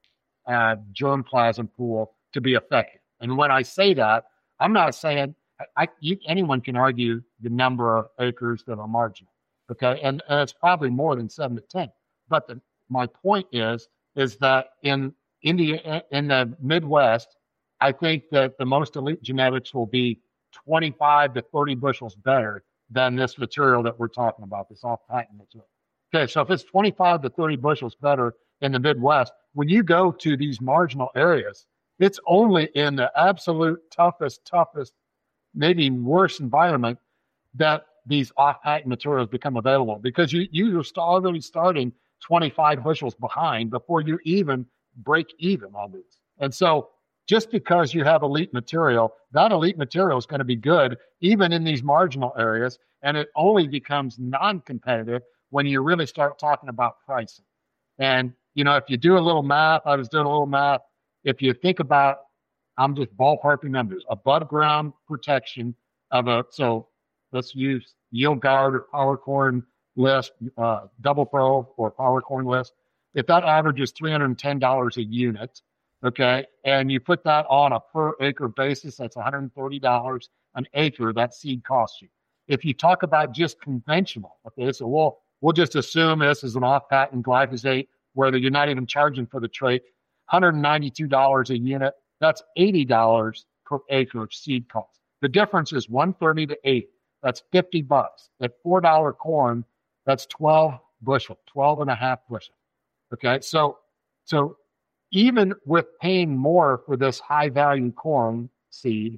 uh, germplasm pool to be effective. And when I say that, I'm not saying I, you, anyone can argue the number of acres that are marginal, okay, and, and it's probably more than seven to ten. But the, my point is, is that in India, in the Midwest, I think that the most elite genetics will be twenty-five to thirty bushels better than this material that we're talking about, this off-patent material. Okay, so if it's twenty-five to thirty bushels better in the Midwest, when you go to these marginal areas, it's only in the absolute toughest, toughest, maybe worse environment that these off-patent materials become available, because you, you're already starting twenty-five bushels behind before you even break even on these. And so just because you have elite material, that elite material is going to be good even in these marginal areas, and it only becomes non-competitive when you really start talking about pricing. And, you know, if you do a little math, I was doing a little math, if you think about, I'm just ballparking numbers, above ground protection of a, so let's use Yield Guard or Power Corn list, uh, Double Pro or Power Corn list. If that averages three hundred ten dollars a unit, okay, and you put that on a per acre basis, that's one hundred thirty dollars an acre that seed costs you. If you talk about just conventional, okay, so we'll, we'll just assume this is an off-patent glyphosate where you're not even charging for the trait, one hundred ninety-two dollars a unit, that's eighty dollars per acre seed cost. The difference is one hundred thirty to eighty. That's fifty bucks. At four dollars corn, that's twelve bushel, twelve and a half bushel. Okay, so so even with paying more for this high value corn seed,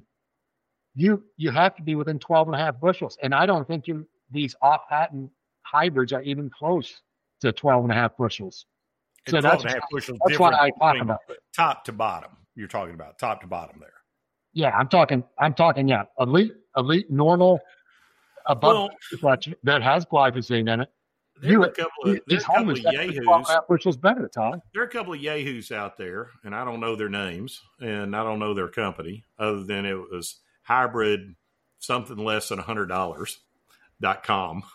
you you have to be within twelve and a half bushels. And I don't think you these off-patent hybrids are even close to twelve and a half bushels. So that's, that's what I talk about. Top to bottom, you're talking about top to bottom there. Yeah, I'm talking. I'm talking. Yeah, elite, elite, normal, above well, that has glyphosate in it. There you, are a couple of, there are a couple of yahoos. Which was better, Todd. There are a couple of yahoos out there, and I don't know their names, and I don't know their company, other than it was hybrid something less than a hundred dollars dot com.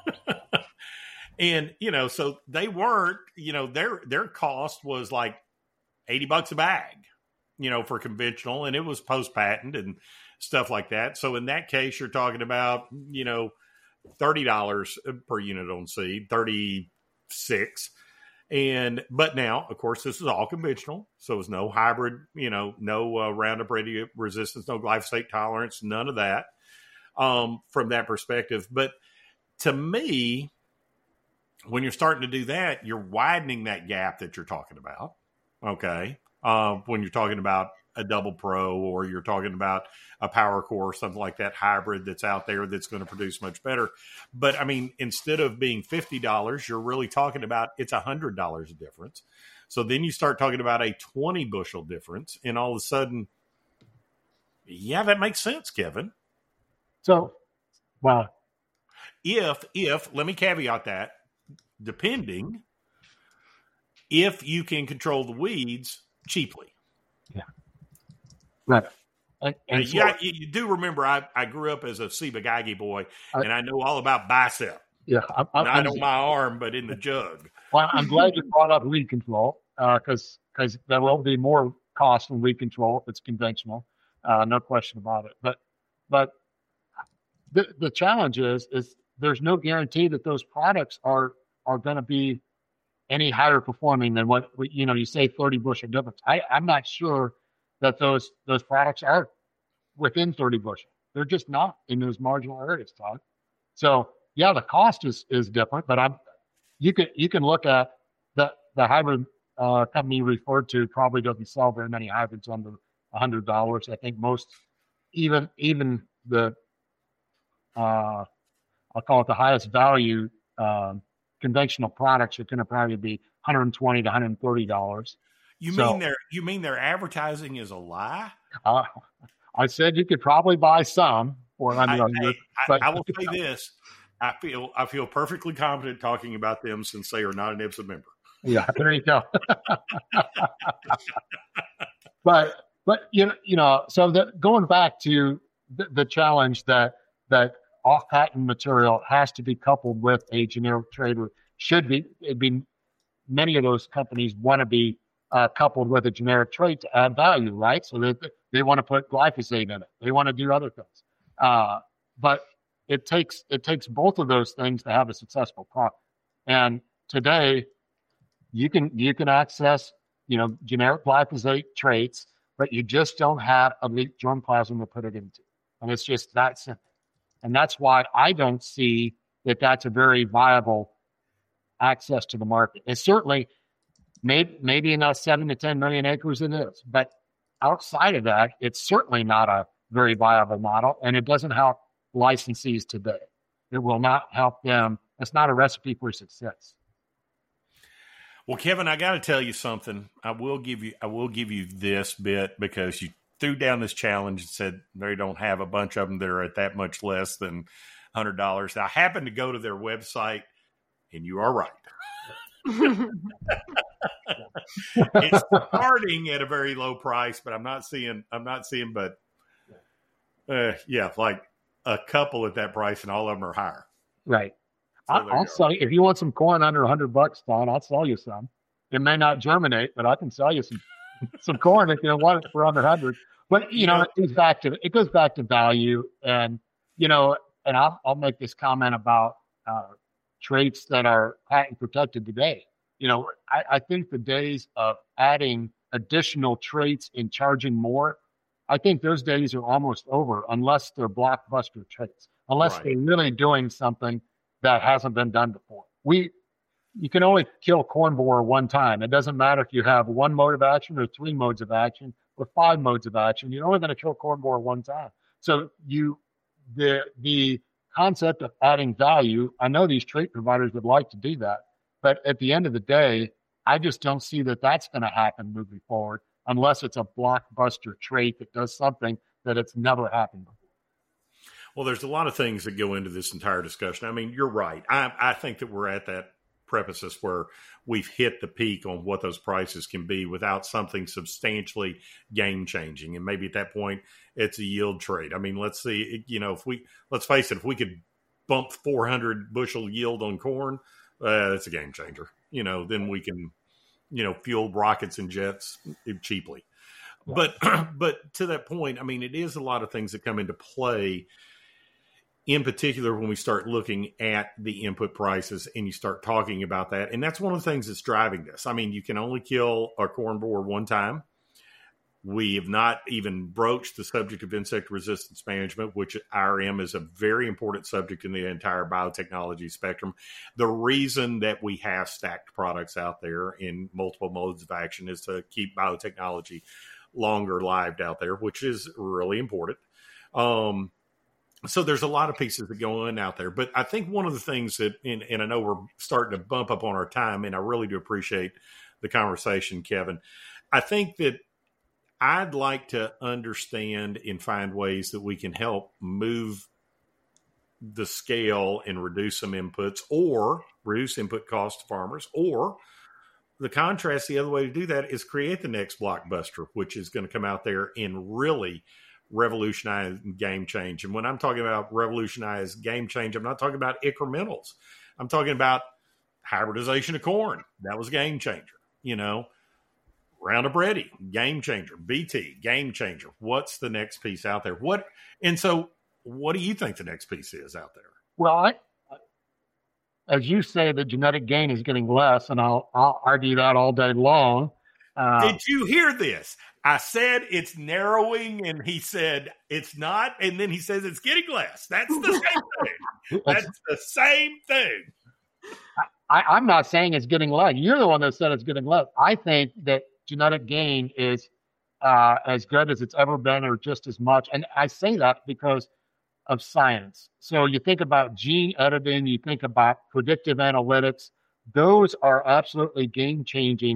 And, you know, so they weren't, you know, their their cost was like eighty bucks a bag, you know, for conventional, and it was post-patent and stuff like that. So in that case, you're talking about, you know, thirty dollars per unit on seed, thirty-six. And, but now, of course, this is all conventional. So it's no hybrid, you know, no uh, Roundup Ready resistance, no glyphosate tolerance, none of that um, from that perspective. But to me, when you're starting to do that, you're widening that gap that you're talking about. Okay. Uh, when you're talking about a Double Pro, or you're talking about a Power Core, something like that hybrid that's out there that's going to produce much better. But I mean, instead of being fifty dollars, you're really talking about it's one hundred dollars a difference. So then you start talking about a twenty bushel difference, and all of a sudden, yeah, that makes sense, Kevin. So, well, if, if, let me caveat that, depending if you can control the weeds cheaply. Yeah. Right. And, and so, yeah, you, you do remember I, I grew up as a Ciba-Geigy boy, I, and I know all about bicep. Yeah. I'm, I'm, Not on my arm, but in the jug. Well, I'm glad you brought up weed control, because uh, because there will be more cost in weed control if it's conventional. Uh, no question about it. But but the the challenge is is there's no guarantee that those products are are going to be any higher performing than what, you know, you say thirty bushel difference. I, I'm not sure that those those products are within thirty bushel. They're just not in those marginal areas, Todd. So yeah, the cost is is different, but I'm you can you can look at the the hybrid uh, company you referred to probably doesn't sell very many hybrids under a hundred dollars. I think most even even the uh, I'll call it the highest value uh, conventional products are going to probably be one hundred twenty to one hundred thirty dollars. You so, mean their you mean their advertising is a lie? Uh, I said you could probably buy some for under I, hundred. I, But I will say this: I feel I feel perfectly confident talking about them since they are not an IPSA member. Yeah, there you go. but but you know you know so the, going back to the, the challenge that that off patent material has to be coupled with a generic trade, or should be. It'd be many of those companies want to be uh, coupled with a generic trait to add value, right? So they they want to put glyphosate in it. They want to do other things, uh, but it takes it takes both of those things to have a successful product. And today, you can you can access you know generic glyphosate traits, but you just don't have elite germplasm to put it into, and it's just that simple. And that's why I don't see that that's a very viable access to the market. It's certainly maybe maybe in those seven to ten million acres it is, but outside of that, it's certainly not a very viable model, and it doesn't help licensees today. It will not help them. It's not a recipe for success. Well, Kevin, I got to tell you something. I will give you I will give you this bit because you threw down this challenge and said they don't have a bunch of them that are at that much less than one hundred dollars. I happened to go to their website, and you are right. It's starting at a very low price, but I'm not seeing I'm not seeing but uh, yeah, like a couple at that price, and all of them are higher. Right. So I, I'll sell you if you want some corn under a hundred bucks, Don. I'll sell you some. It may not germinate, but I can sell you some some corn if you don't want it for under hundred. But you know, it goes back to it goes back to value, and you know, and I'll I'll make this comment about uh, traits that are patent protected today. You know, I, I think the days of adding additional traits and charging more, I think those days are almost over, unless they're blockbuster traits, unless right. they're really doing something that hasn't been done before. We, you can only kill corn borer one time. It doesn't matter if you have one mode of action or three modes of action or five modes of action. You're only going to kill corn borer one time. So you, the the concept of adding value, I know these trait providers would like to do that, but at the end of the day, I just don't see that that's going to happen moving forward unless it's a blockbuster trait that does something that it's never happened before. Well, there's a lot of things that go into this entire discussion. I mean, you're right. I, I think that we're at that precipice where we've hit the peak on what those prices can be without something substantially game-changing. And maybe at that point, it's a yield trade. I mean, let's see, you know, if we, let's face it, if we could bump four hundred bushel yield on corn, uh, that's a game changer. You know, then we can, you know, fuel rockets and jets cheaply. Yeah. But, but to that point, I mean, it is a lot of things that come into play. In particular, when we start looking at the input prices and you start talking about that, and that's one of the things that's driving this. I mean, you can only kill a corn borer one time. We have not even broached the subject of insect resistance management, which I R M is a very important subject in the entire biotechnology spectrum. The reason that we have stacked products out there in multiple modes of action is to keep biotechnology longer lived out there, which is really important. Um, So there's a lot of pieces that go on out there. But I think one of the things that, and, and I know we're starting to bump up on our time, and I really do appreciate the conversation, Kevin. I think that I'd like to understand and find ways that we can help move the scale and reduce some inputs or reduce input costs to farmers. Or the contrast, the other way to do that is create the next blockbuster, which is going to come out there and really revolutionize game change. And when I'm talking about revolutionize game change, I'm not talking about incrementals. I'm talking about hybridization of corn. That was a game changer. You know, Roundup Ready, game changer. B T, game changer. What's the next piece out there? What? And so what do you think the next piece is out there? Well, I, as you say, the genetic gain is getting less, and I'll, I'll argue that all day long. Uh, Did you hear this? I said it's narrowing, and he said it's not, and then he says it's getting less. That's the same thing. That's the same thing. I, I'm not saying it's getting less. You're the one that said it's getting less. I think that genetic gain is uh, as good as it's ever been, or just as much. And I say that because of science. So you think about gene editing, you think about predictive analytics. Those are absolutely game-changing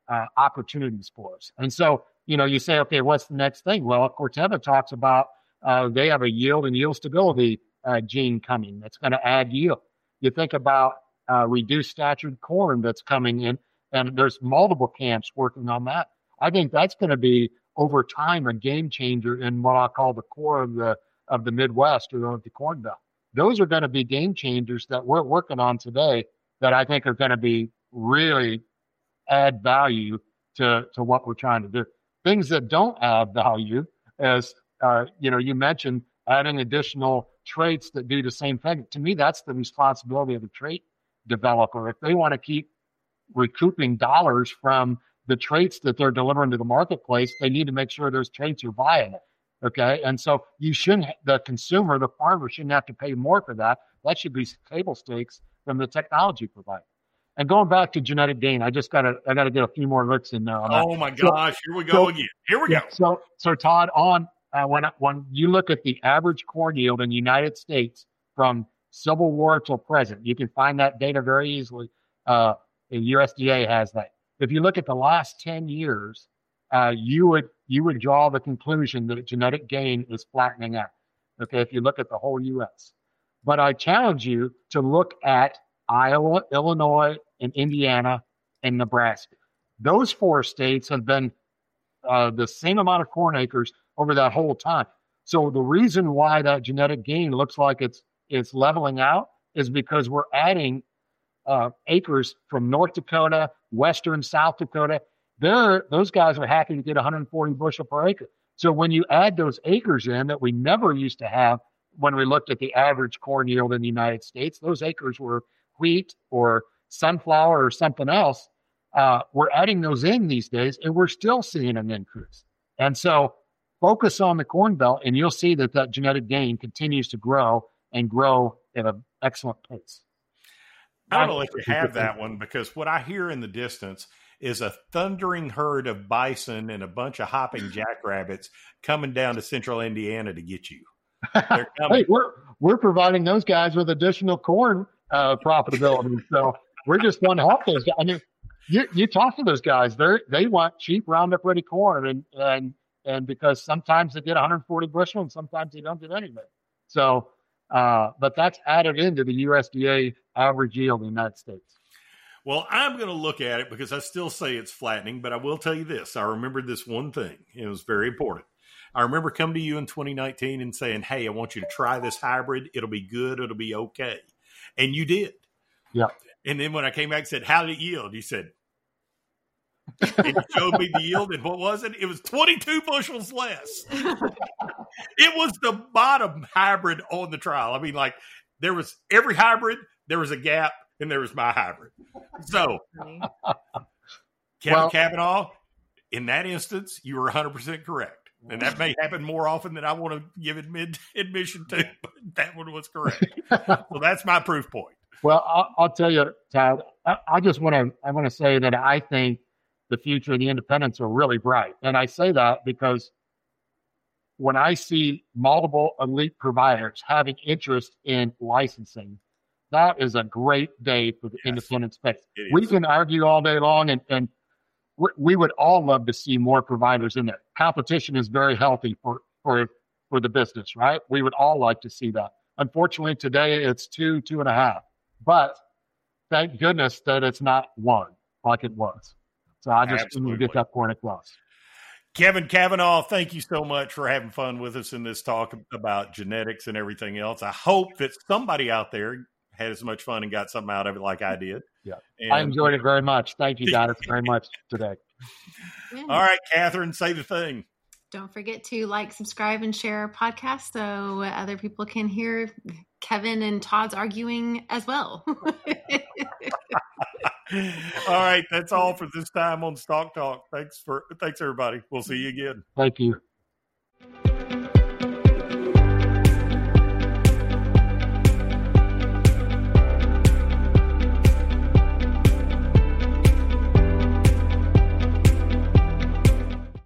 uh, opportunities for us. And so, you know, you say, okay, what's the next thing? Well, Corteva talks about uh, they have a yield and yield stability uh, gene coming that's going to add yield. You think about uh, reduced statured corn that's coming in, and there's multiple camps working on that. I think that's going to be over time a game changer in what I call the core of the of the Midwest or of the Corn Belt. Those are going to be game changers that we're working on today that I think are going to be really add value to to what we're trying to do. Things that don't add value, as uh, you know, you mentioned adding additional traits that do the same thing. To me, that's the responsibility of the trait developer. If they want to keep recouping dollars from the traits that they're delivering to the marketplace, they need to make sure those traits are viable. Okay. And so you shouldn't, the consumer, the farmer shouldn't have to pay more for that. That should be table stakes from the technology provider. And going back to genetic gain, I just got to, I got to get a few more licks in there on that. Oh my gosh. So, here we go so, again. Here we yeah, go. So, so Todd, on, uh, when, when you look at the average corn yield in the United States from Civil War till present, you can find that data very easily. Uh, the U S D A has that. If you look at the last ten years, uh, you would you would draw the conclusion that genetic gain is flattening out. Okay, if you look at the whole U S. But I challenge you to look at Iowa, Illinois, and Indiana, and Nebraska. Those four states have been uh, the same amount of corn acres over that whole time. So the reason why that genetic gain looks like it's it's leveling out is because we're adding uh, acres from North Dakota, Western South Dakota. They're, those guys are happy to get one hundred forty bushel per acre. So when you add those acres in that we never used to have when we looked at the average corn yield in the United States, those acres were wheat or sunflower or something else. Uh, we're adding those in these days, and we're still seeing an increase. And so focus on the Corn Belt, and you'll see that that genetic gain continues to grow and grow at an excellent pace. I'm going to let you have that one because what I hear in the distance is a thundering herd of bison and a bunch of hopping jackrabbits coming down to central Indiana to get you. They're coming. Hey, we're we're providing those guys with additional corn uh, profitability. So we're just going to help those guys. I mean, you you talk to those guys, they they want cheap Roundup Ready corn, and and and because sometimes they get one hundred forty bushel and sometimes they don't get anything. So, uh, but that's added into the U S D A average yield in the United States. Well, I'm going to look at it because I still say it's flattening, but I will tell you this. I remembered this one thing. It was very important. I remember coming to you in twenty nineteen and saying, hey, I want you to try this hybrid. It'll be good. It'll be okay. And you did. Yeah. And then when I came back and said, how did it yield? You said, and you showed me the yield. And what was it? It was twenty-two bushels less. It was the bottom hybrid on the trial. I mean, like there was every hybrid, there was a gap, and there was my hybrid. So, Kevin well, Cavanaugh, in that instance, you were one hundred percent correct. And that may happen more often than I want to give admit, admission to, but that one was correct. So that's my proof point. Well, I'll, I'll tell you, Todd, I, I just want to I want to say that I think the future of the independents are really bright. And I say that because when I see multiple elite providers having interest in licensing, that is a great day for the yes, independent space. We can argue all day long, and, and we, we would all love to see more providers in there. Competition is very healthy for, for, for the business, right? We would all like to see that. Unfortunately, today it's two, two and a half. But thank goodness that it's not one like it was. So I just need to get that point across. Kevin Cavanaugh, thank you so much for having fun with us in this talk about genetics and everything else. I hope that somebody out there had as much fun and got something out of it like I did. Yeah, and, I enjoyed it very much. Thank you, guys, very much today. Yeah. All right, Catherine, say the thing. Don't forget to like, subscribe, and share our podcast so other people can hear Kevin and Todd's arguing as well. All right, that's all for this time on Stock Talk. Thanks for thanks everybody. We'll see you again. Thank you.